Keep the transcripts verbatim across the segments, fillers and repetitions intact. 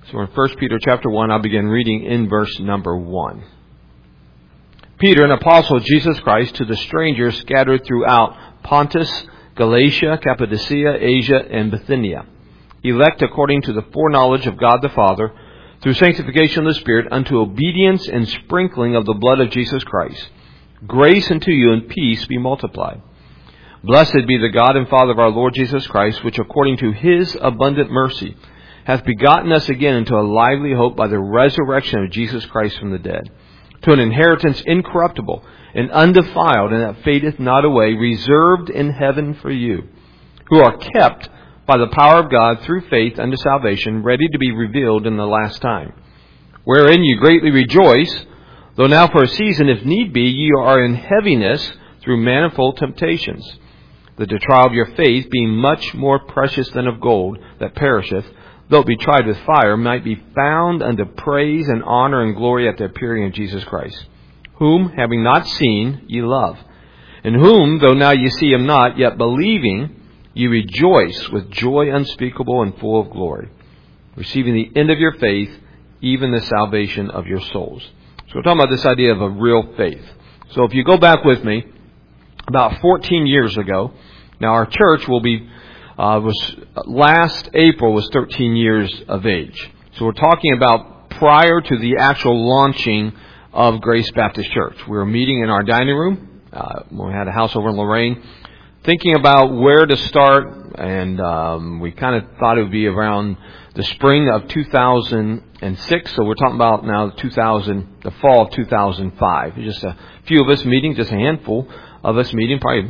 So in First Peter chapter one, I'll begin reading in verse number one. Peter, an apostle of Jesus Christ, to the strangers scattered throughout Pontus, Galatia, Cappadocia, Asia, and Bithynia, elect according to the foreknowledge of God the Father, through sanctification of the Spirit, unto obedience and sprinkling of the blood of Jesus Christ. Grace unto you and peace be multiplied. Blessed be the God and Father of our Lord Jesus Christ, which according to His abundant mercy hath begotten us again into a lively hope by the resurrection of Jesus Christ from the dead, to an inheritance incorruptible and undefiled, and that fadeth not away, reserved in heaven for you, who are kept by the power of God through faith unto salvation, ready to be revealed in the last time, wherein you greatly rejoice, though now for a season, if need be, ye are in heaviness through manifold temptations, that the trial of your faith, being much more precious than of gold that perisheth, though it be tried with fire, might be found unto praise and honor and glory at the appearing of Jesus Christ, whom, having not seen, ye love, and whom, though now ye see him not, yet believing, ye rejoice with joy unspeakable and full of glory, receiving the end of your faith, even the salvation of your souls. So we're talking about this idea of a real faith. So if you go back with me, about fourteen years ago, now our church will be Uh, was last April was thirteen years of age. So we're talking about prior to the actual launching of Grace Baptist Church. We were meeting in our dining room. Uh, we had a house over in Lorraine, thinking about where to start, and um, we kind of thought it would be around the spring of two thousand six. So we're talking about now two thousand, the fall of two thousand five. Just a few of us meeting, just a handful of us meeting, probably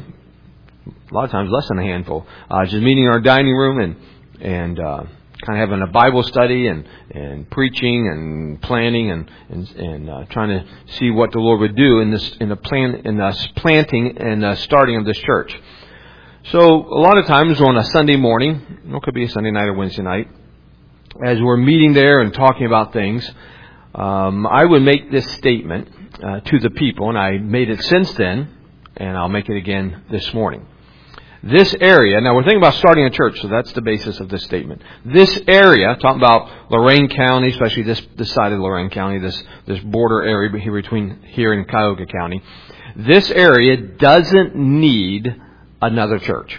a lot of times less than a handful. Uh, just meeting in our dining room and and uh, kind of having a Bible study and, and preaching and planning and and, and uh, trying to see what the Lord would do in this in the plan in the planting and the starting of this church. So a lot of times on a Sunday morning, it could be a Sunday night or Wednesday night, as we're meeting there and talking about things, um, I would make this statement uh, to the people, and I made it since then, and I'll make it again this morning. This area, now we're thinking about starting a church, so that's the basis of this statement. This area, talking about Lorain County, especially this, this side of Lorain County, this, this border area here between here and Cuyahoga County, this area doesn't need another church.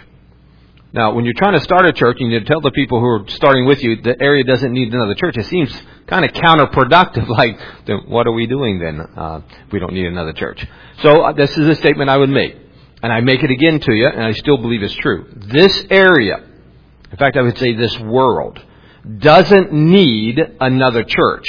Now, when you're trying to start a church, and you need to tell the people who are starting with you, the area doesn't need another church, it seems kind of counterproductive. Like, then what are we doing then uh, if we don't need another church? So uh, this is a statement I would make. And I make it again to you, and I still believe it's true. This area, in fact, I would say this world, doesn't need another church.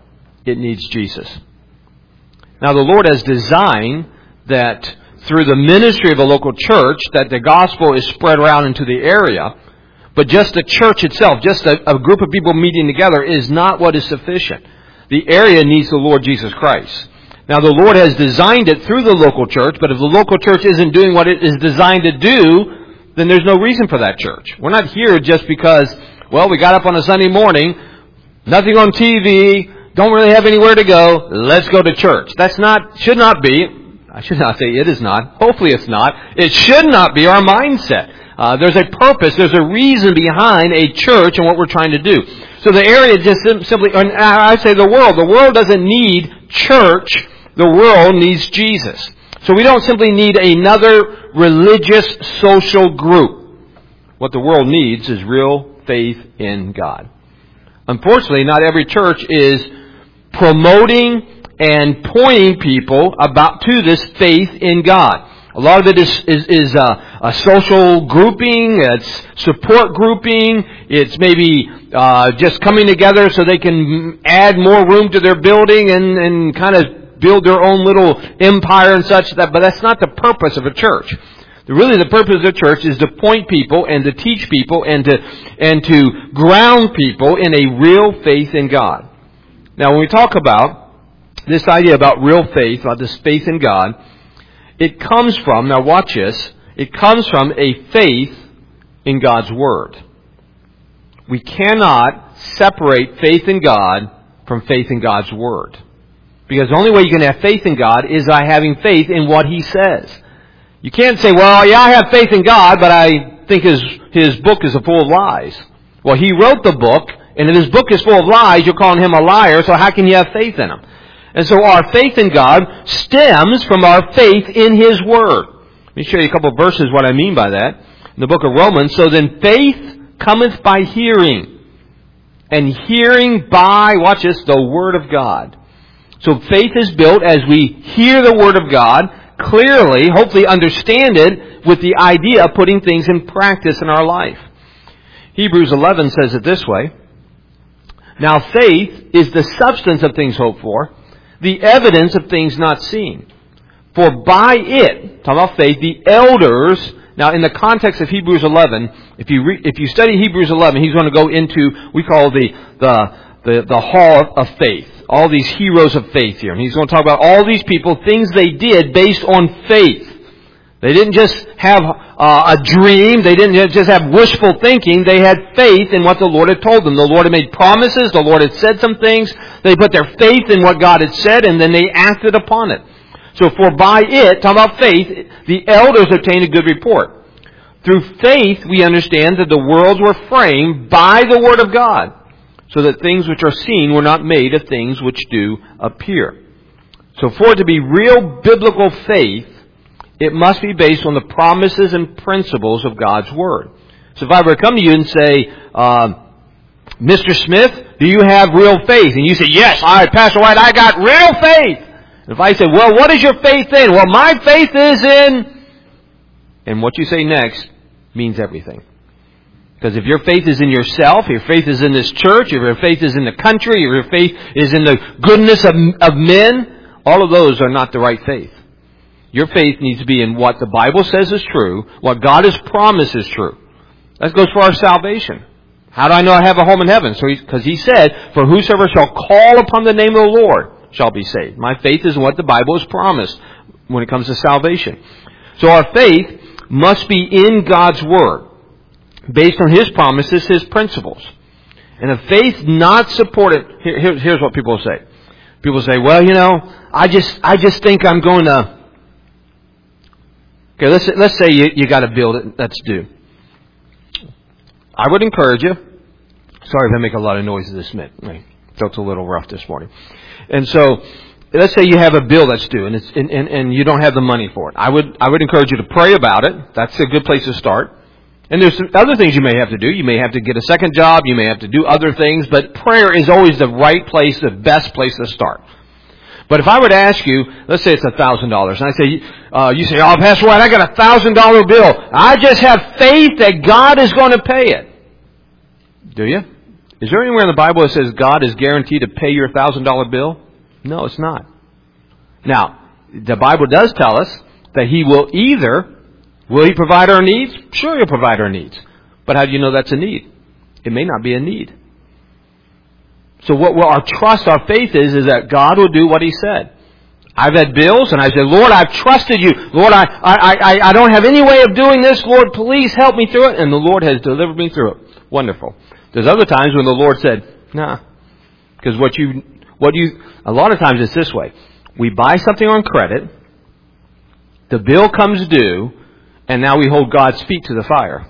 It needs Jesus. Now, the Lord has designed that through the ministry of a local church, that the gospel is spread around into the area. But just the church itself, just a, a group of people meeting together, is not what is sufficient. The area needs the Lord Jesus Christ. Now, the Lord has designed it through the local church, but if the local church isn't doing what it is designed to do, then there's no reason for that church. We're not here just because, well, we got up on a Sunday morning, nothing on T V, don't really have anywhere to go, let's go to church. That's not, should not be, I should not say it is not, hopefully it's not, it should not be our mindset. Uh, there's a purpose, there's a reason behind a church and what we're trying to do. So the area just simply, and I say the world, the world doesn't need church. The world needs Jesus. So we don't simply need another religious social group. What the world needs is real faith in God. Unfortunately, not every church is promoting and pointing people about to this faith in God. A lot of it is is, is a, a social grouping, it's support grouping, it's maybe uh, just coming together so they can add more room to their building and, and kind of build their own little empire and such, that, but that's not the purpose of a church. Really, the purpose of the church is to point people and to teach people and to and to ground people in a real faith in God. Now, when we talk about this idea about real faith, about this faith in God, it comes from, now watch this, it comes from a faith in God's Word. We cannot separate faith in God from faith in God's Word. Because the only way you can have faith in God is by having faith in what He says. You can't say, well, yeah, I have faith in God, but I think His His book is full of lies. Well, He wrote the book, And if his book is full of lies, you're calling him a liar, so how can you have faith in him? And so our faith in God stems from our faith in his word. Let me show you a couple of verses what I mean by that. In the book of Romans, so then faith cometh by hearing, and hearing by, watch this, the word of God. So faith is built as we hear the word of God clearly, hopefully understand it with the idea of putting things in practice in our life. Hebrews eleven says it this way. Now faith is the substance of things hoped for, the evidence of things not seen. For by it, talking about faith, the elders, now in the context of Hebrews eleven, if you re, if you study Hebrews eleven, he's going to go into, we call the, the, the, the hall of faith. All these heroes of faith here. And he's going to talk about all these people, things they did based on faith. They didn't just have uh, a dream. They didn't just have wishful thinking. They had faith in what the Lord had told them. The Lord had made promises. The Lord had said some things. They put their faith in what God had said, and then they acted upon it. So for by it, talking about faith, the elders obtained a good report. Through faith, we understand that the worlds were framed by the Word of God, so that things which are seen were not made of things which do appear. So for it to be real biblical faith, it must be based on the promises and principles of God's Word. So if I were to come to you and say, uh, Mister Smith, do you have real faith? And you say, yes, I, Pastor White, I got real faith. And if I say, well, what is your faith in? Well, my faith is in... And what you say next means everything. Because if your faith is in yourself, if your faith is in this church, if your faith is in the country, if your faith is in the goodness of, of men, all of those are not the right faith. Your faith needs to be in what the Bible says is true, what God has promised is true. That goes for our salvation. How do I know I have a home in heaven? So, because he said, for whosoever shall call upon the name of the Lord shall be saved. My faith is in what the Bible has promised when it comes to salvation. So our faith must be in God's Word, based on His promises, His principles. And a faith not supported, here, here, here's what people say. People say, well, you know, I just, I just think I'm going to, okay, let's, let's say you, you got a bill that's due. I would encourage you, sorry if I make a lot of noise this minute. My throat's a little rough this morning. And so, let's say you have a bill that's due and, it's, and, and, and you don't have the money for it. I would, I would encourage you to pray about it. That's a good place to start. And there's other things you may have to do. You may have to get a second job. You may have to do other things. But prayer is always the right place, the best place to start. But if I were to ask you, let's say it's one thousand dollars. And I say, uh, you say, oh, Pastor White, I got a one thousand dollars bill. I just have faith that God is going to pay it. Do you? Is there anywhere in the Bible that says God is guaranteed to pay your one thousand dollars bill? No, it's not. Now, the Bible does tell us that He will either, will He provide our needs? Sure, He'll provide our needs. But how do you know that's a need? It may not be a need. So what, what our trust, our faith is, is that God will do what He said. I've had bills and I say, Lord, I've trusted You. Lord, I, I, I, I don't have any way of doing this. Lord, please help me through it. And the Lord has delivered me through it. Wonderful. There's other times when the Lord said, nah. Because what you, what you, a lot of times it's this way. We buy something on credit, the bill comes due, and now we hold God's feet to the fire.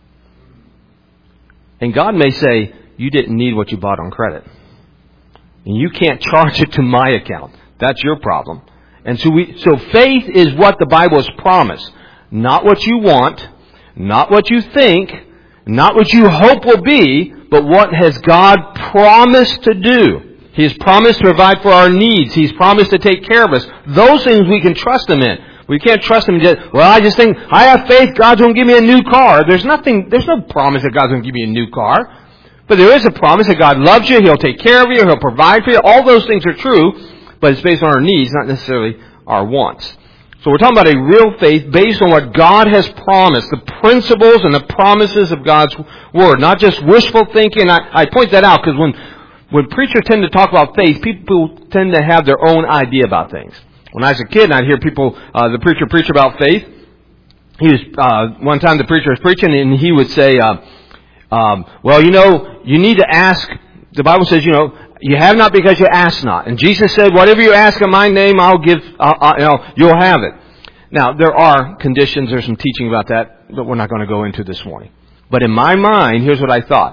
And God may say, you didn't need what you bought on credit. And you can't charge it to my account. That's your problem. And so we, so faith is what the Bible has promised. Not what you want, not what you think, not what you hope will be, but what has God promised to do. He has promised to provide for our needs. He's promised to take care of us. Those things we can trust Him in. We can't trust Him just, well, I just think, I have faith God's going to give me a new car. There's nothing, there's no promise that God's going to give me a new car. But there is a promise that God loves you, He'll take care of you, He'll provide for you. All those things are true, but it's based on our needs, not necessarily our wants. So we're talking about a real faith based on what God has promised, the principles and the promises of God's Word, not just wishful thinking. I, I point that out because when, when preachers tend to talk about faith, people tend to have their own idea about things. When I was a kid and I'd hear people, uh, the preacher preach about faith, he was, uh, one time the preacher was preaching and he would say, uh, um, well, you know, you need to ask, the Bible says, you know, you have not because you ask not. And Jesus said, whatever you ask in my name, I'll give, I'll, I'll, you know, you'll have it. Now, there are conditions, there's some teaching about that that we're not going to go into this morning. But in my mind, here's what I thought.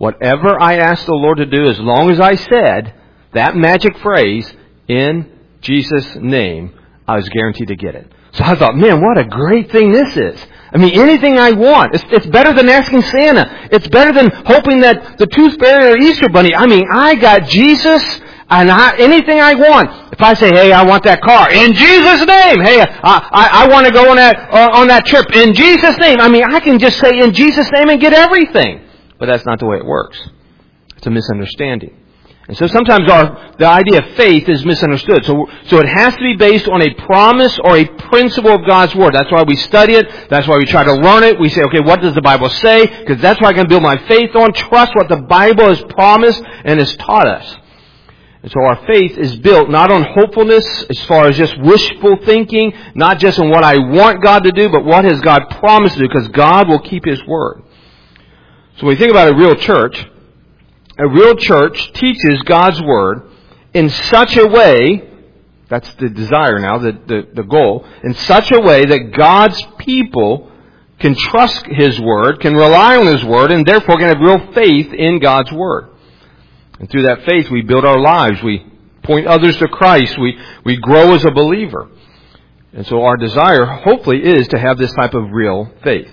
Whatever I asked the Lord to do, as long as I said that magic phrase, in Jesus' name, I was guaranteed to get it. So I thought, man, what a great thing this is. I mean, anything I want. It's, it's better than asking Santa. It's better than hoping that the Tooth Fairy or Easter Bunny. I mean, I got Jesus, and I, anything I want. If I say, hey, I want that car, in Jesus' name. Hey, I, I, I want to go on that, uh, on that trip, in Jesus' name. I mean, I can just say in Jesus' name and get everything. But that's not the way it works. It's a misunderstanding. And so sometimes our, the idea of faith is misunderstood. So, so it has to be based on a promise or a principle of God's Word. That's why we study it. That's why we try to learn it. We say, okay, what does the Bible say? Because that's what I can build my faith on. Trust what the Bible has promised and has taught us. And so our faith is built not on hopefulness as far as just wishful thinking, not just on what I want God to do, but what has God promised to do, because God will keep His Word. So when we think about a real church, a real church teaches God's Word in such a way, that's the desire now, the, the, the goal, in such a way that God's people can trust His Word, can rely on His Word, and therefore can have real faith in God's Word. And through that faith, we build our lives. We point others to Christ. We, we grow as a believer. And so our desire, hopefully, is to have this type of real faith.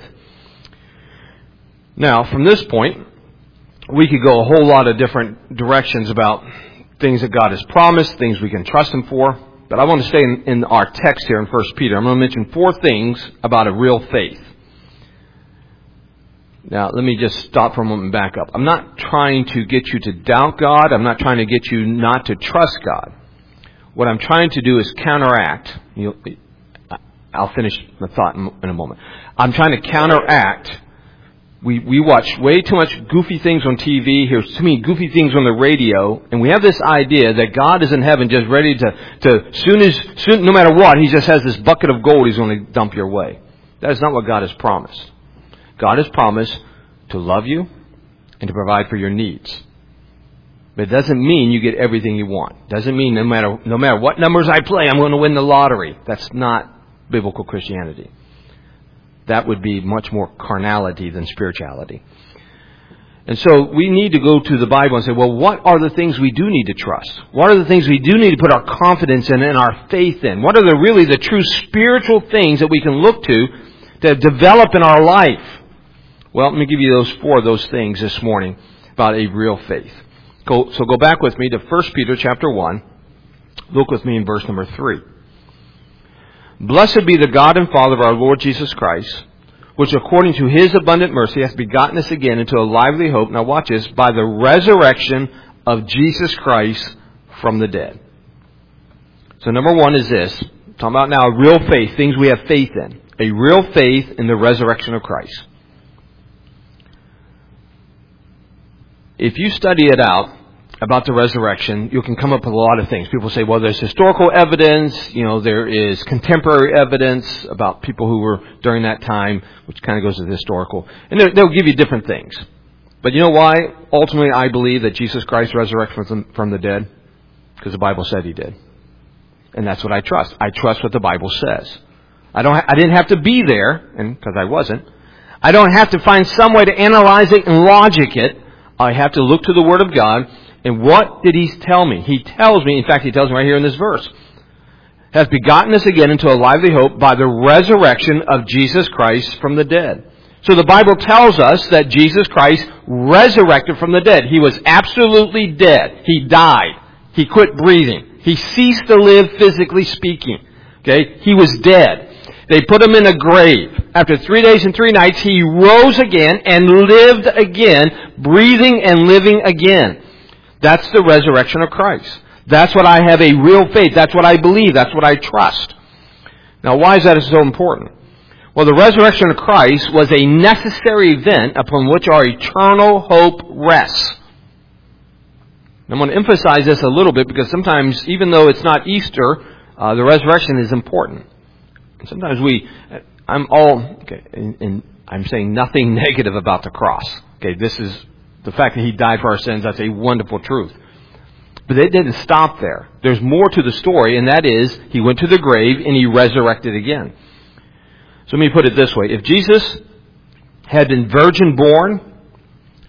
Now, from this point, we could go a whole lot of different directions about things that God has promised, things we can trust Him for. But I want to stay in, in our text here in First Peter. I'm going to mention four things about a real faith. Now, let me just stop for a moment and back up. I'm not trying to get you to doubt God. I'm not trying to get you not to trust God. What I'm trying to do is counteract. You know, I'll finish the thought in a moment. I'm trying to counteract. We we watch way too much goofy things on T V, hear too many goofy things on the radio, and we have this idea that God is in heaven just ready to, to soon as, soon, no matter what, He just has this bucket of gold He's going to dump your way. That is not what God has promised. God has promised to love you and to provide for your needs. But it doesn't mean you get everything you want. It doesn't mean no matter, no matter what numbers I play, I'm going to win the lottery. That's not biblical Christianity. That would be much more carnality than spirituality. And so we need to go to the Bible and say, well, what are the things we do need to trust? What are the things we do need to put our confidence in and our faith in? What are the really the true spiritual things that we can look to to develop in our life? Well, let me give you those four of those things this morning about a real faith. Go, so go back with me to First Peter chapter one. Look with me in verse number three. Blessed be the God and Father of our Lord Jesus Christ, which according to His abundant mercy hath begotten us again into a lively hope. Now watch this, by the resurrection of Jesus Christ from the dead. So number one is this. I'm talking about now real faith, things we have faith in. A real faith in the resurrection of Christ. If you study it out about the resurrection, you can come up with a lot of things. People say, well, there's historical evidence, you know, there is contemporary evidence about people who were during that time, which kind of goes to the historical. And they'll give you different things. But you know why? Ultimately, I believe that Jesus Christ resurrected from, from the dead. Because the Bible said He did. And that's what I trust. I trust what the Bible says. I don't. Ha- I didn't have to be there, and because I wasn't. I don't have to find some way to analyze it and logic it. I have to look to the Word of God. And what did He tell me? He tells me, in fact, He tells me right here in this verse, hath begotten us again into a lively hope by the resurrection of Jesus Christ from the dead. So the Bible tells us that Jesus Christ resurrected from the dead. He was absolutely dead. He died. He quit breathing. He ceased to live physically speaking. Okay? He was dead. They put Him in a grave. After three days and three nights, He rose again and lived again, breathing and living again. That's the resurrection of Christ. That's what I have a real faith. That's what I believe. That's what I trust. Now, why is that so important? Well, the resurrection of Christ was a necessary event upon which our eternal hope rests. I'm going to emphasize this a little bit because sometimes, even though it's not Easter, uh, the resurrection is important. And sometimes we, I'm all, okay, and, and I'm saying nothing negative about the cross. Okay, this is the fact that He died for our sins. That's a wonderful truth. But it didn't stop there. There's more to the story, and that is He went to the grave and He resurrected again. So let me put it this way. If Jesus had been virgin born,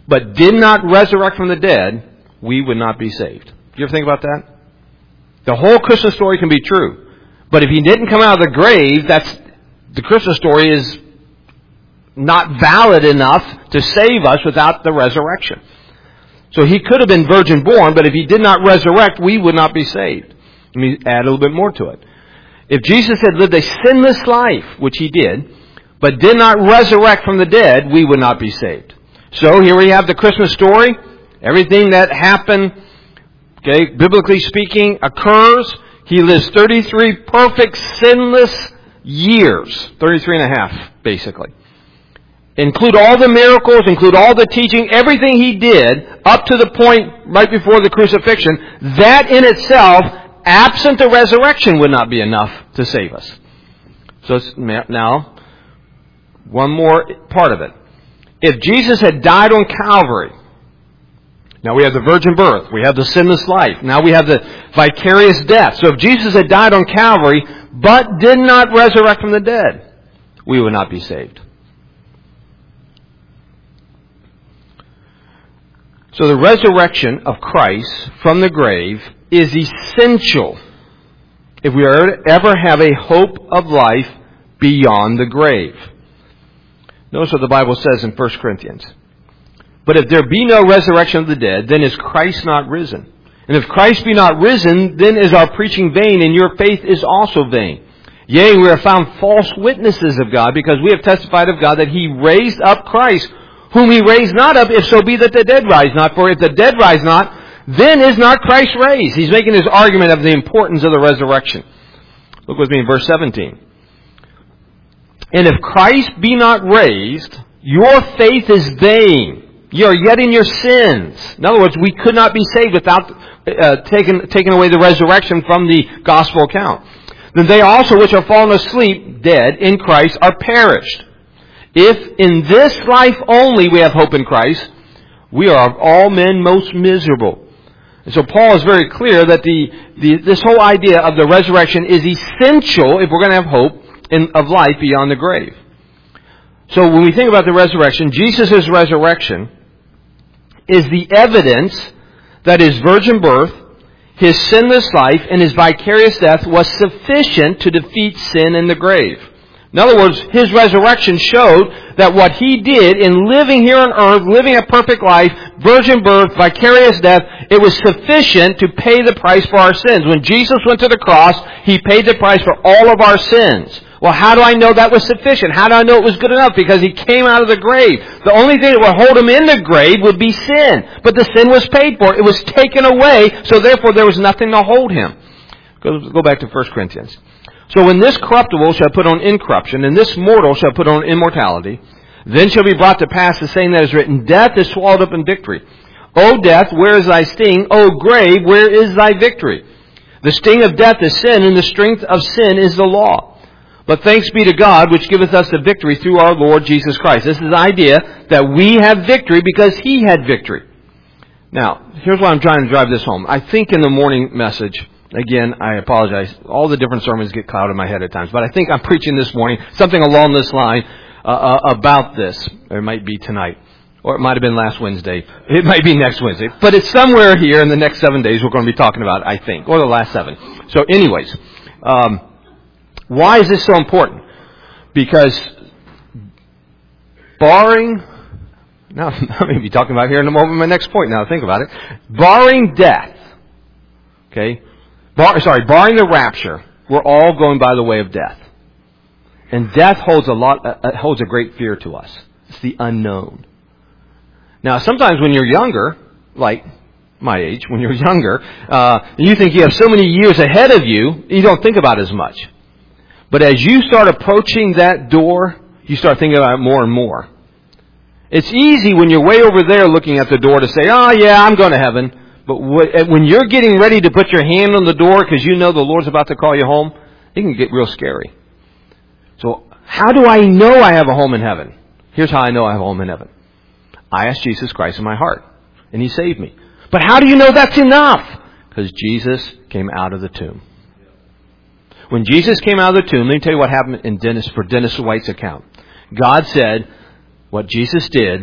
but did not resurrect from the dead, we would not be saved. You ever think about that? The whole Christmas story can be true. But if he didn't come out of the grave, that's the Christmas story is not valid enough to save us without the resurrection. So he could have been virgin born, but if he did not resurrect, we would not be saved. Let me add a little bit more to it. If Jesus had lived a sinless life, which he did, but did not resurrect from the dead, we would not be saved. So here we have the Christmas story. Everything that happened, okay, biblically speaking, occurs. He lives thirty-three perfect, sinless years. thirty-three and a half, basically. Include all the miracles, include all the teaching, everything he did up to the point right before the crucifixion. That in itself, absent the resurrection, would not be enough to save us. So now, one more part of it. If Jesus had died on Calvary, now we have the virgin birth, we have the sinless life, now we have the vicarious death. So if Jesus had died on Calvary, but did not resurrect from the dead, we would not be saved. So the resurrection of Christ from the grave is essential if we are to ever have a hope of life beyond the grave. Notice what the Bible says in First Corinthians. But if there be no resurrection of the dead, then is Christ not risen? And if Christ be not risen, then is our preaching vain, and your faith is also vain. Yea, we are found false witnesses of God, because we have testified of God that He raised up Christ, whom He raised not up, if so be that the dead rise not. For if the dead rise not, then is not Christ raised. He's making his argument of the importance of the resurrection. Look with me in verse seventeen. And if Christ be not raised, your faith is vain. You are yet in your sins. In other words, we could not be saved without uh, taking, taking away the resurrection from the gospel account. Then they also which are fallen asleep, dead in Christ, are perished. If in this life only we have hope in Christ, we are of all men most miserable. And so Paul is very clear that the, the this whole idea of the resurrection is essential if we're going to have hope in, of life beyond the grave. So when we think about the resurrection, Jesus' resurrection is the evidence that His virgin birth, His sinless life, and His vicarious death was sufficient to defeat sin in the grave. In other words, His resurrection showed that what He did in living here on earth, living a perfect life, virgin birth, vicarious death, it was sufficient to pay the price for our sins. When Jesus went to the cross, He paid the price for all of our sins. Well, how do I know that was sufficient? How do I know it was good enough? Because He came out of the grave. The only thing that would hold Him in the grave would be sin. But the sin was paid for. It was taken away, so therefore there was nothing to hold Him. Go, go back to First Corinthians. So when this corruptible shall put on incorruption, and this mortal shall put on immortality, then shall be brought to pass the saying that is written, Death is swallowed up in victory. O death, where is thy sting? O grave, where is thy victory? The sting of death is sin, and the strength of sin is the law. But thanks be to God, which giveth us the victory through our Lord Jesus Christ. This is the idea that we have victory because He had victory. Now, here's why I'm trying to drive this home. I think in the morning message, again, I apologize, all the different sermons get clouded in my head at times, but I think I'm preaching this morning something along this line uh, uh, about this. Or it might be tonight. Or it might have been last Wednesday. It might be next Wednesday. But it's somewhere here in the next seven days we're going to be talking about, I think. Or the last seven. So anyways, um, why is this so important? Because barring, now I'm going to be talking about here in a moment my next point now, think about it. Barring death, okay, bar, sorry, barring the rapture, we're all going by the way of death. And death holds a lot, uh, holds a great fear to us. It's the unknown. Now, sometimes when you're younger, like my age, when you're younger, uh, you think you have so many years ahead of you, you don't think about it as much. But as you start approaching that door, you start thinking about it more and more. It's easy when you're way over there looking at the door to say, oh yeah, I'm going to heaven. But when you're getting ready to put your hand on the door because you know the Lord's about to call you home, it can get real scary. So how do I know I have a home in heaven? Here's how I know I have a home in heaven. I asked Jesus Christ in my heart, and He saved me. But how do you know that's enough? Because Jesus came out of the tomb. When Jesus came out of the tomb, let me tell you what happened in Dennis, for Dennis White's account. God said, what Jesus did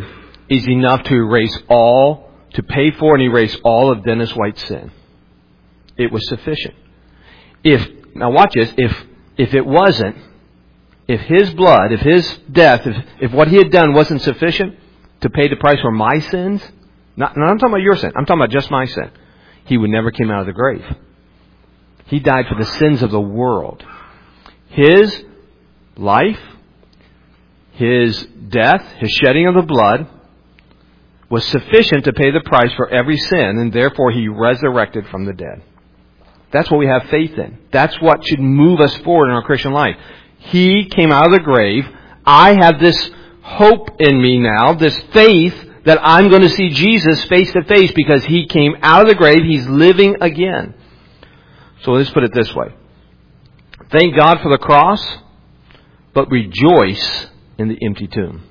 is enough to erase all, to pay for and erase all of Dennis White's sin. It was sufficient. If, now watch this, if, if it wasn't, if his blood, if his death, if, if what he had done wasn't sufficient to pay the price for my sins, not, not I'm talking about your sin, I'm talking about just my sin, he would never come out of the grave. He died for the sins of the world. His life, his death, his shedding of the blood was sufficient to pay the price for every sin, and therefore he resurrected from the dead. That's what we have faith in. That's what should move us forward in our Christian life. He came out of the grave. I have this hope in me now, this faith that I'm going to see Jesus face to face because He came out of the grave. He's living again. So let's put it this way. Thank God for the cross, but rejoice in the empty tomb.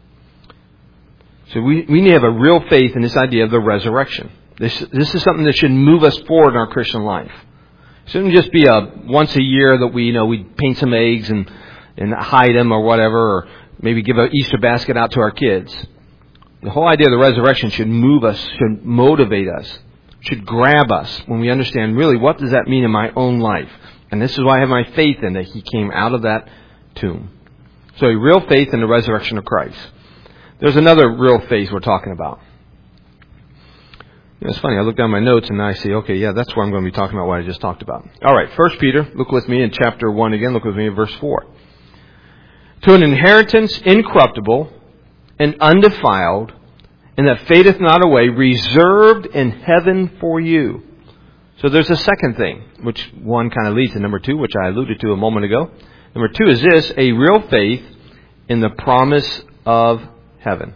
So we, we need to have a real faith in this idea of the resurrection. This, this is something that should move us forward in our Christian life. It shouldn't just be a once a year that we, you know, we paint some eggs and, and hide them or whatever, or maybe give an Easter basket out to our kids. The whole idea of the resurrection should move us, should motivate us, should grab us when we understand really what does that mean in my own life. And this is why I have my faith in that He came out of that tomb. So a real faith in the resurrection of Christ. There's another real faith we're talking about. You know, it's funny, I look down my notes and I see, okay, yeah, that's where I'm going to be talking about what I just talked about. All right, First Peter, look with me in chapter one again, look with me in verse four. To an inheritance incorruptible and undefiled, and that fadeth not away, reserved in heaven for you. So there's a second thing, which one kind of leads to number two, which I alluded to a moment ago. Number two is this, a real faith in the promise of heaven.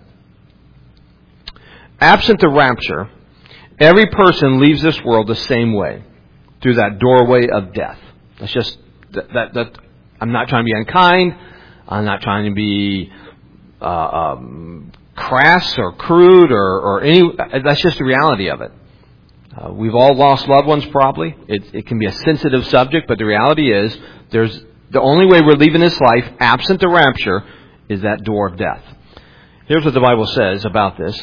Absent the rapture, every person leaves this world the same way, through that doorway of death. That's just, that, that, that I'm not trying to be unkind. I'm not trying to be uh, um, crass or crude or, or any, that's just the reality of it. Uh, we've all lost loved ones probably. It, it can be a sensitive subject, but the reality is there's the only way we're leaving this life, absent the rapture, is that door of death. Here's what the Bible says about this.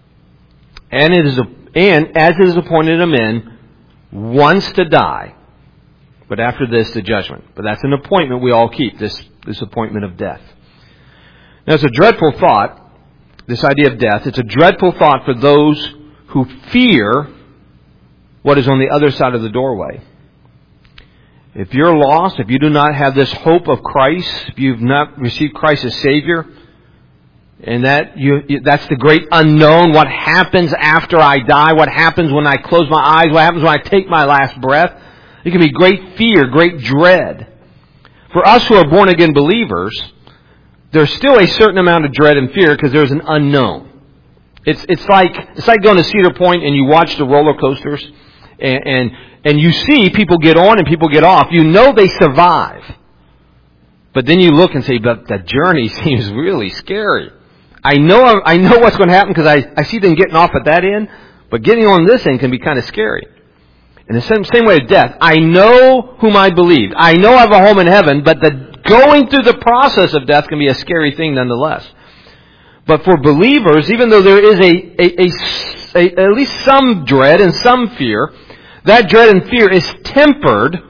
And it is a, and as it is appointed a man once to die, but after this the judgment. But that's an appointment we all keep, this, this appointment of death. Now it's a dreadful thought, this idea of death. It's a dreadful thought for those who fear what is on the other side of the doorway. If you're lost, if you do not have this hope of Christ, if you've not received Christ as Savior, and that you, that's the great unknown, what happens after I die, what happens when I close my eyes, what happens when I take my last breath, it can be great fear, great dread. For us who are born again believers, there's still a certain amount of dread and fear because there's an unknown. It's it's like it's like going to Cedar Point and you watch the roller coasters, and, and and you see people get on and people get off. You know they survive, but then you look and say, "But the journey seems really scary." I know I know what's going to happen because I, I see them getting off at that end, but getting on this end can be kind of scary. In the same, same way with death, I know whom I believe. I know I have a home in heaven, but the going through the process of death can be a scary thing nonetheless. But for believers, even though there is a, a, a, a at least some dread and some fear, that dread and fear is tempered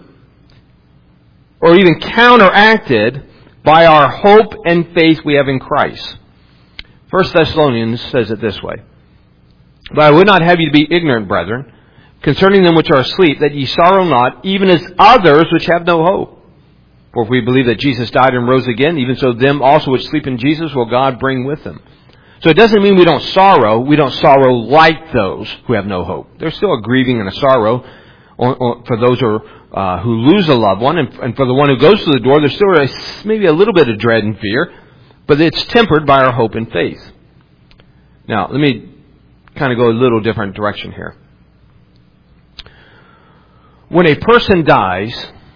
or even counteracted by our hope and faith we have in Christ. First Thessalonians says it this way. But I would not have you to be ignorant, brethren, concerning them which are asleep, that ye sorrow not, even as others which have no hope. For if we believe that Jesus died and rose again, even so them also which sleep in Jesus will God bring with them. So it doesn't mean we don't sorrow. We don't sorrow like those who have no hope. There's still a grieving and a sorrow on, on, for those who, are, uh, who lose a loved one. And, and for the one who goes to the door, there's still a, maybe a little bit of dread and fear. But it's tempered by our hope and faith. Now, let me kind of go a little different direction here. When a person dies,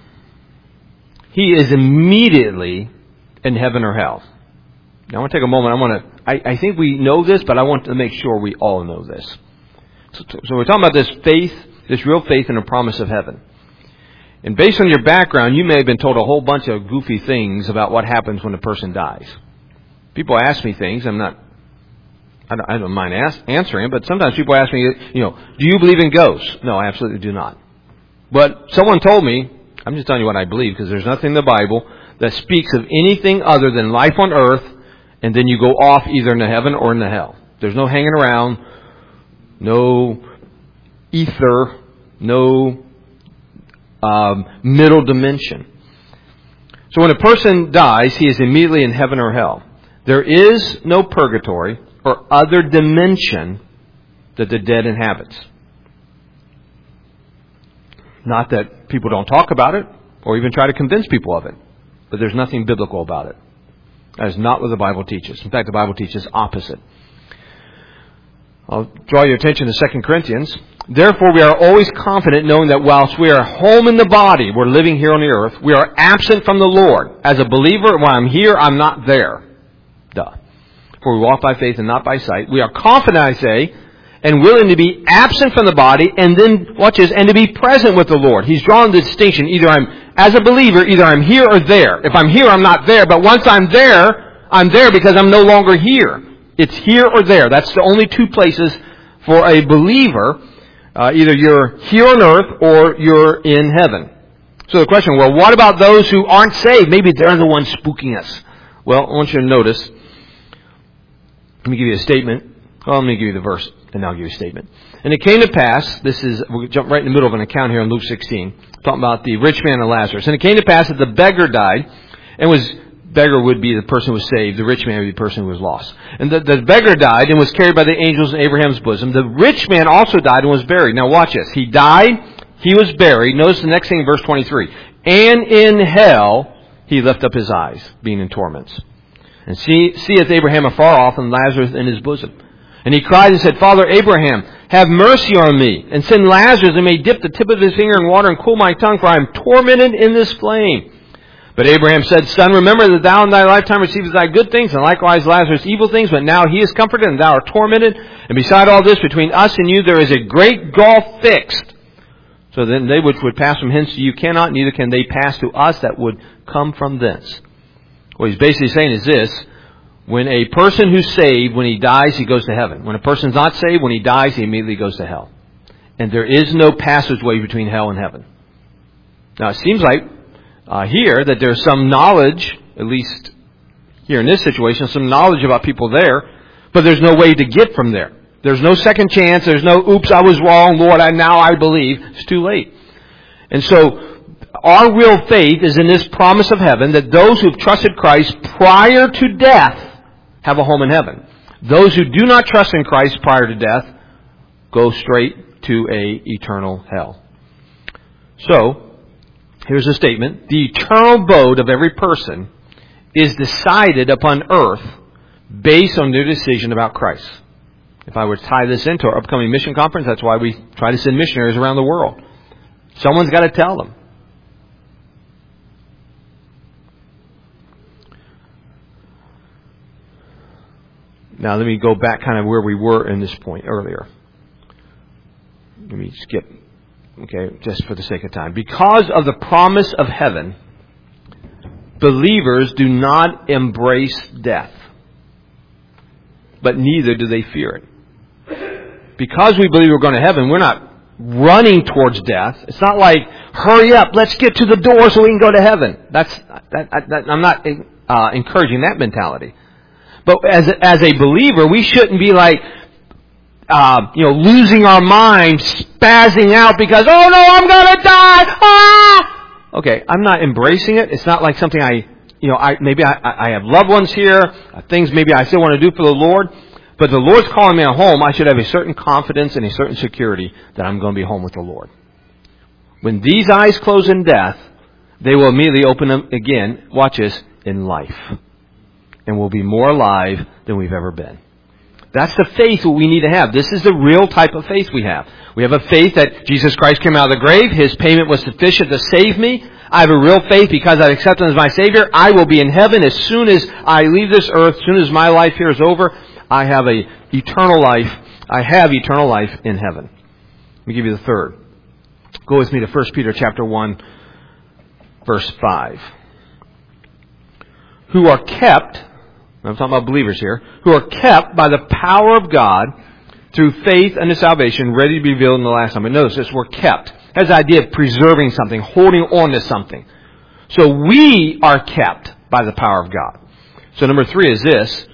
he is immediately in heaven or hell. Now, I want to take a moment. I want to. I, I think we know this, but I want to make sure we all know this. So, so we're talking about this faith, this real faith in the promise of heaven. And based on your background, you may have been told a whole bunch of goofy things about what happens when a person dies. People ask me things. I'm not. I don't, I don't mind ask, answering it, but sometimes people ask me, you know, do you believe in ghosts? No, I absolutely do not. But someone told me, I'm just telling you what I believe, because there's nothing in the Bible that speaks of anything other than life on earth, and then you go off either into heaven or into hell. There's no hanging around, no ether, no um, middle dimension. So when a person dies, he is immediately in heaven or hell. There is no purgatory or other dimension that the dead inhabits. Not that people don't talk about it or even try to convince people of it, but there's nothing biblical about it. That is not what the Bible teaches. In fact, the Bible teaches opposite. I'll draw your attention to Second Corinthians. Therefore, we are always confident knowing that whilst we are home in the body, we're living here on the earth, we are absent from the Lord. As a believer, when I'm here, I'm not there. Duh. For we walk by faith and not by sight. We are confident, I say, and willing to be absent from the body, and then, watch this, and to be present with the Lord. He's drawn the distinction. Either I'm, as a believer, either I'm here or there. If I'm here, I'm not there. But once I'm there, I'm there because I'm no longer here. It's here or there. That's the only two places for a believer. Uh, either you're here on earth or you're in heaven. So the question, well, what about those who aren't saved? Maybe they're the ones spooking us. Well, I want you to notice. Let me give you a statement. Well, let me give you the verse, and I'll give you a statement. And it came to pass, this is, we'll jump right in the middle of an account here in Luke sixteen, talking about the rich man and Lazarus. And it came to pass that the beggar died, and was, beggar would be the person who was saved, the rich man would be the person who was lost. And the, the beggar died and was carried by the angels in Abraham's bosom. The rich man also died and was buried. Now watch this. He died, he was buried. Notice the next thing, verse twenty-three. And in hell he lifted up his eyes, being in torments. And see, seeth Abraham afar off, and Lazarus in his bosom. And he cried and said, Father Abraham, have mercy on me, and send Lazarus, and may dip the tip of his finger in water and cool my tongue, for I am tormented in this flame. But Abraham said, Son, remember that thou in thy lifetime receivest thy good things, and likewise Lazarus evil things, but now he is comforted, and thou art tormented. And beside all this, between us and you, there is a great gulf fixed. So then they which would pass from hence to you cannot, neither can they pass to us that would come from thence. What he's basically saying is this. When a person who's saved, when he dies, he goes to heaven. When a person's not saved, when he dies, he immediately goes to hell. And there is no passageway between hell and heaven. Now, it seems like uh, here that there's some knowledge, at least here in this situation, some knowledge about people there, but there's no way to get from there. There's no second chance. There's no, oops, I was wrong, Lord, I now I believe. It's too late. And so, our real faith is in this promise of heaven that those who've trusted Christ prior to death have a home in heaven. Those who do not trust in Christ prior to death go straight to a eternal hell. So, here's a statement. The eternal abode of every person is decided upon earth based on their decision about Christ. If I were to tie this into our upcoming mission conference, that's why we try to send missionaries around the world. Someone's got to tell them. Now let me go back kind of where we were in this point earlier. Let me skip, okay, just for the sake of time. Because of the promise of heaven, believers do not embrace death, but neither do they fear it. Because we believe we're going to heaven, we're not running towards death. It's not like, hurry up, let's get to the door so we can go to heaven. That's that, that, I'm not uh, encouraging that mentality. But as a, as a believer, we shouldn't be like, uh, you know, losing our mind, spazzing out because, oh no, I'm going to die! Ah! Okay, I'm not embracing it. It's not like something I, you know, I maybe I, I have loved ones here, uh, things maybe I still want to do for the Lord. But the Lord's calling me home. I should have a certain confidence and a certain security that I'm going to be home with the Lord. When these eyes close in death, they will immediately open them again, watch this, in life. And we'll be more alive than we've ever been. That's the faith that we need to have. This is the real type of faith we have. We have a faith that Jesus Christ came out of the grave. His payment was sufficient to save me. I have a real faith because I accept Him as my Savior. I will be in heaven as soon as I leave this earth, as soon as my life here is over. I have a eternal life. I have eternal life in heaven. Let me give you the third. Go with me to First Peter chapter one, verse five. Who are kept I'm talking about believers here, who are kept by the power of God through faith unto salvation, ready to be revealed in the last time. But notice this, we're kept. It has the idea of preserving something, holding on to something. So we are kept by the power of God. So number three is this.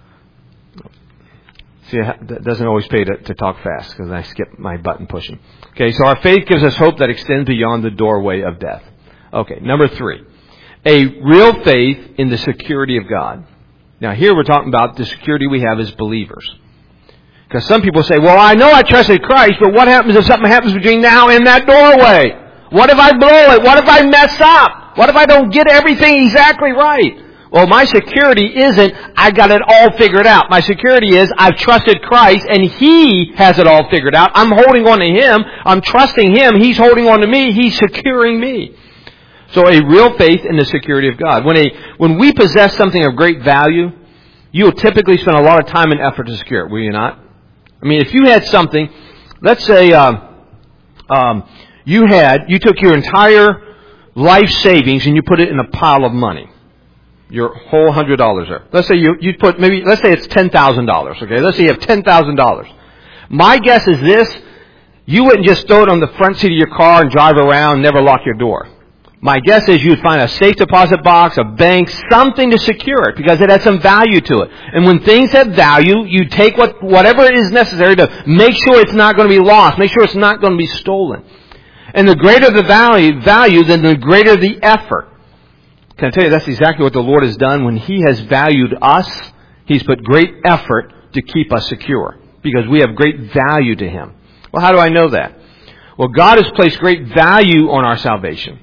See, it doesn't always pay to, to talk fast because I skip my button pushing. Okay, so our faith gives us hope that extends beyond the doorway of death. Okay, number three. A real faith in the security of God. Now here we're talking about the security we have as believers. Because some people say, well, I know I trusted Christ, but what happens if something happens between now and that doorway? What if I blow it? What if I mess up? What if I don't get everything exactly right? Well, my security isn't, I got it all figured out. My security is, I've trusted Christ and He has it all figured out. I'm holding on to Him. I'm trusting Him. He's holding on to me. He's securing me. So a real faith in the security of God. When a, when we possess something of great value, you'll typically spend a lot of time and effort to secure it, will you not? I mean, if you had something, let's say, um, um, you had, you took your entire life savings and you put it in a pile of money. Your whole hundred dollars there. Let's say you, you put maybe, let's say it's ten thousand dollars, okay? Let's say you have ten thousand dollars. My guess is this, you wouldn't just throw it on the front seat of your car and drive around and never lock your door. My guess is you'd find a safe deposit box, a bank, something to secure it because it has some value to it. And when things have value, you take what, whatever is necessary to make sure it's not going to be lost, make sure it's not going to be stolen. And the greater the value, value, then the greater the effort. Can I tell you, that's exactly what the Lord has done. When He has valued us, He's put great effort to keep us secure because we have great value to Him. Well, how do I know that? Well, God has placed great value on our salvation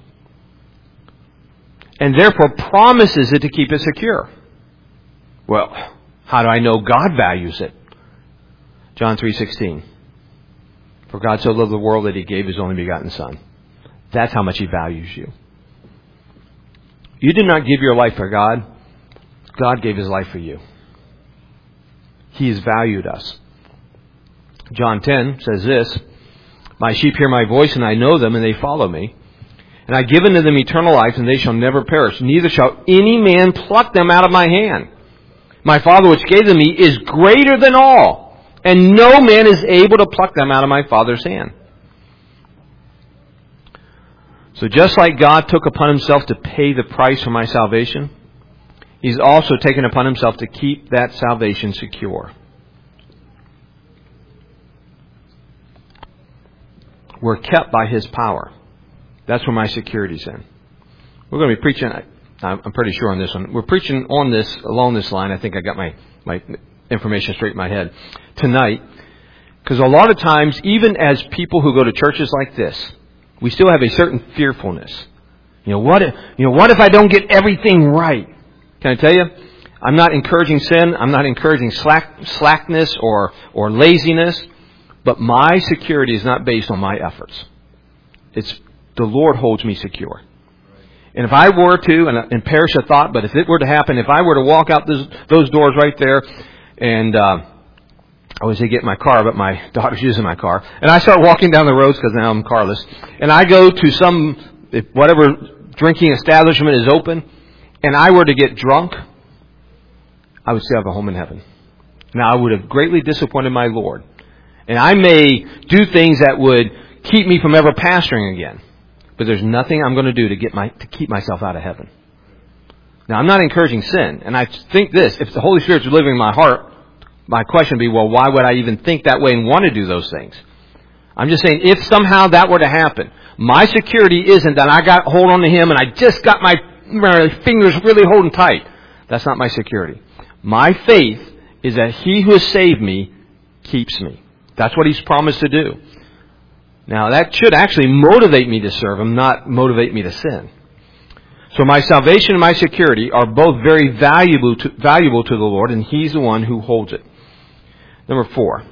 and therefore promises it to keep it secure. Well, how do I know God values it? John three sixteen. For God so loved the world that He gave His only begotten Son. That's how much He values you. You did not give your life for God. God gave His life for you. He has valued us. John ten says this, my sheep hear my voice, and I know them, and they follow me. And I give unto them eternal life, and they shall never perish. Neither shall any man pluck them out of my hand. My Father which gave them me is greater than all, and no man is able to pluck them out of my Father's hand. So just like God took upon Himself to pay the price for my salvation, He's also taken upon Himself to keep that salvation secure. We're kept by His power. That's where my security is in. We're going to be preaching, I'm pretty sure on this one. We're preaching on this, along this line. I think I got my, my information straight in my head tonight. Because a lot of times, even as people who go to churches like this, we still have a certain fearfulness. You know, what if, you know, what if I don't get everything right? Can I tell you? I'm not encouraging sin. I'm not encouraging slack, slackness or, or laziness. But my security is not based on my efforts. It's the Lord holds me secure. And if I were to, and, and perish a thought, but if it were to happen, if I were to walk out those, those doors right there, and uh, I was to get in my car, but my daughter's using my car, and I start walking down the roads because now I'm carless, and I go to some, if whatever drinking establishment is open, and I were to get drunk, I would still have a home in heaven. Now, I would have greatly disappointed my Lord. And I may do things that would keep me from ever pastoring again. But there's nothing I'm going to do to get my to keep myself out of heaven. Now, I'm not encouraging sin. And I think this, if the Holy Spirit's living in my heart, my question would be, well, why would I even think that way and want to do those things? I'm just saying, if somehow that were to happen, my security isn't that I got hold on to Him and I just got my, my fingers really holding tight. That's not my security. My faith is that He who has saved me keeps me. That's what He's promised to do. Now, that should actually motivate me to serve Him, not motivate me to sin. So my salvation and my security are both very valuable to, valuable to the Lord, and He's the one who holds it. Number four.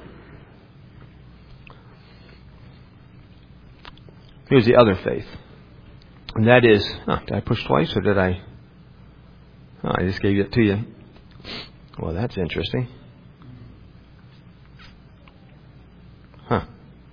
Here's the other faith. And that is, oh, did I push twice or did I? Oh, I just gave it to you. Well, that's interesting. Huh.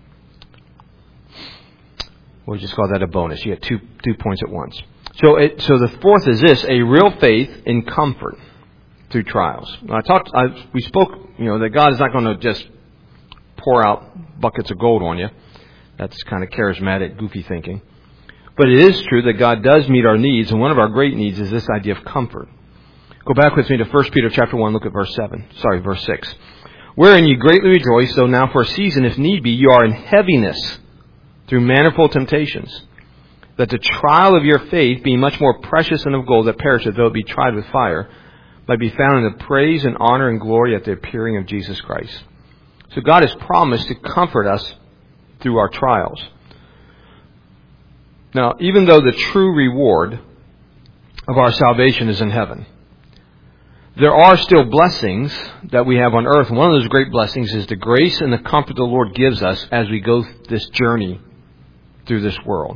We'll just call that a bonus. You get two two points at once. So, it, so the fourth is this: a real faith in comfort. through trials. I talked, I, we spoke, you know, that God is not going to just pour out buckets of gold on you. That's kind of charismatic, goofy thinking. But it is true that God does meet our needs, and one of our great needs is this idea of comfort. Go back with me to First Peter chapter one, look at verse seven. Sorry, verse six. Wherein you greatly rejoice, though now for a season, if need be, you are in heaviness through manifold temptations, that the trial of your faith, being much more precious than of gold that perisheth, though it be tried with fire, might be found in the praise and honor and glory at the appearing of Jesus Christ. So God has promised to comfort us through our trials. Now, even though the true reward of our salvation is in heaven, there are still blessings that we have on earth. And one of those great blessings is the grace and the comfort the Lord gives us as we go this journey through this world.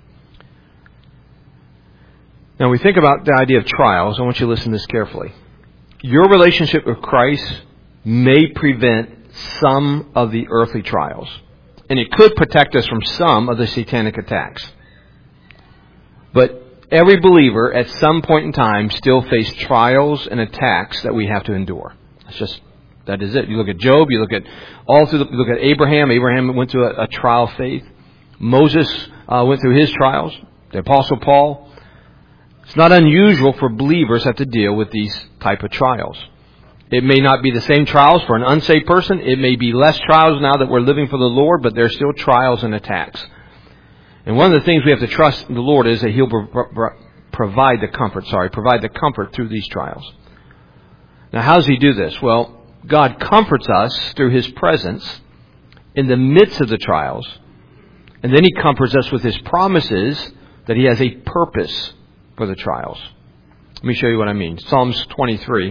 Now, we think about the idea of trials. I want you to listen to this carefully. Your relationship with Christ may prevent some of the earthly trials. And it could protect us from some of the satanic attacks. But every believer at some point in time still face trials and attacks that we have to endure. It's just, that is it. You look at Job, you look at all through the, you look at Abraham. Abraham went through a, a trial of faith. Moses uh, went through his trials. The Apostle Paul. It's not unusual for believers to have to deal with these type of trials. It may not be the same trials for an unsaved person. It may be less trials now that we're living for the Lord, but there's still trials and attacks. And one of the things we have to trust in the Lord is that He'll pro- pro- provide the comfort, sorry, provide the comfort through these trials. Now, how does He do this? Well, God comforts us through His presence in the midst of the trials. And then He comforts us with His promises that He has a purpose for the trials. Let me show you what I mean. Psalms twenty-three.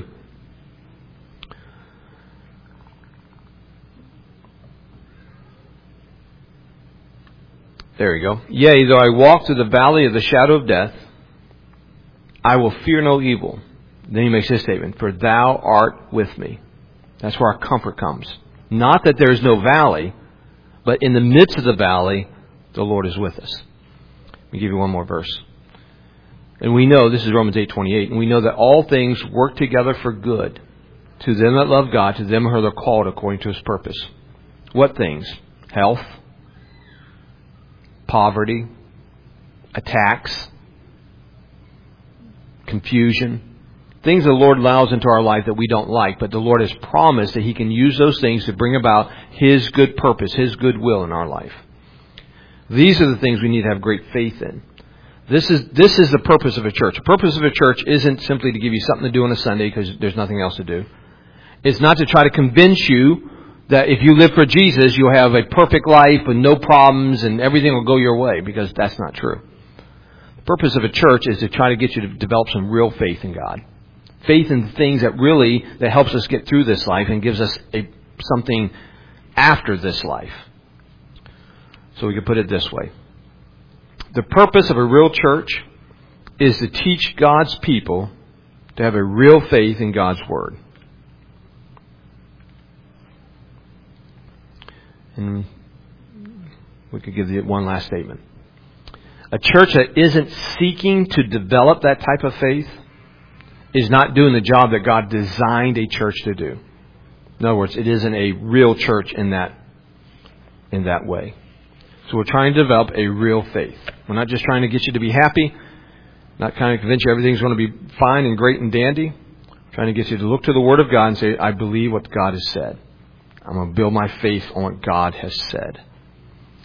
There you go. Yea, though I walk through the valley of the shadow of death, I will fear no evil. Then he makes this statement, for thou art with me. That's where our comfort comes. Not that there is no valley, but in the midst of the valley, the Lord is with us. Let me give you one more verse. And we know, this is Romans eight twenty-eight, and we know that all things work together for good to them that love God, to them who are called according to His purpose. What things? Health, poverty, attacks, confusion, things the Lord allows into our life that we don't like, but the Lord has promised that He can use those things to bring about His good purpose, His good will in our life. These are the things we need to have great faith in. This is this is the purpose of a church. The purpose of a church isn't simply to give you something to do on a Sunday because there's nothing else to do. It's not to try to convince you that if you live for Jesus, you'll have a perfect life with no problems and everything will go your way, because that's not true. The purpose of a church is to try to get you to develop some real faith in God. Faith in things that really, that helps us get through this life and gives us a, something after this life. So we could put it this way. The purpose of a real church is to teach God's people to have a real faith in God's Word. And we could give you one last statement. A church that isn't seeking to develop that type of faith is not doing the job that God designed a church to do. In other words, it isn't a real church in that, in that way. So we're trying to develop a real faith. We're not just trying to get you to be happy, not trying to convince you everything's going to be fine and great and dandy. We're trying to get you to look to the Word of God and say, I believe what God has said. I'm going to build my faith on what God has said.